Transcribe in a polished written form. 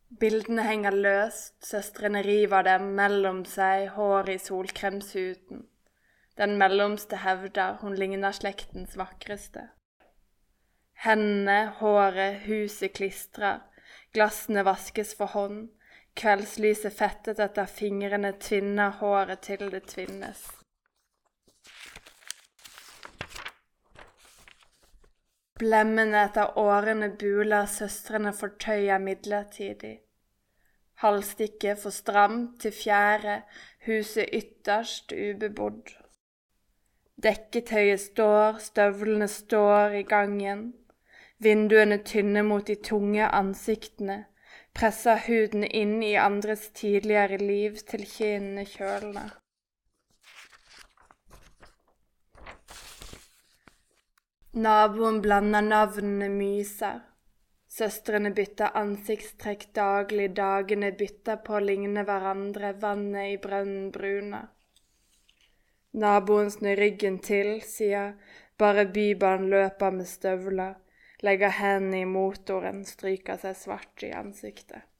Bildene henger løst, søstrene river dem mellom seg, hår i solkremshuden. Den mellomste hevder hun ligner slektens vakreste. Hendene, håret, huset klistrer, glassene vaskes for hånd, kveldslyset fettet etter fingrene tvinner håret til det tvinnes. Blemmene etter årene buler søstrene fortøyer midlertidig. Halvstikket for stramt til fjære, huset ytterst ubebodd. Dekketøyet står, støvlene står i gangen. Vinduene tynne mot de tunge ansiktene, presser huden inn i andres tidligere liv til kinnene kjølende. Naboen blander navnene myser. Søstrene bytter ansiktstrekk daglig, dagene bytter på å ligne hverandre, vannet i brønnen bruner. Naboen snur ryggen til, sier bare bybarn løper med støvler, legger hendene i motoren, stryker seg svart i ansiktet.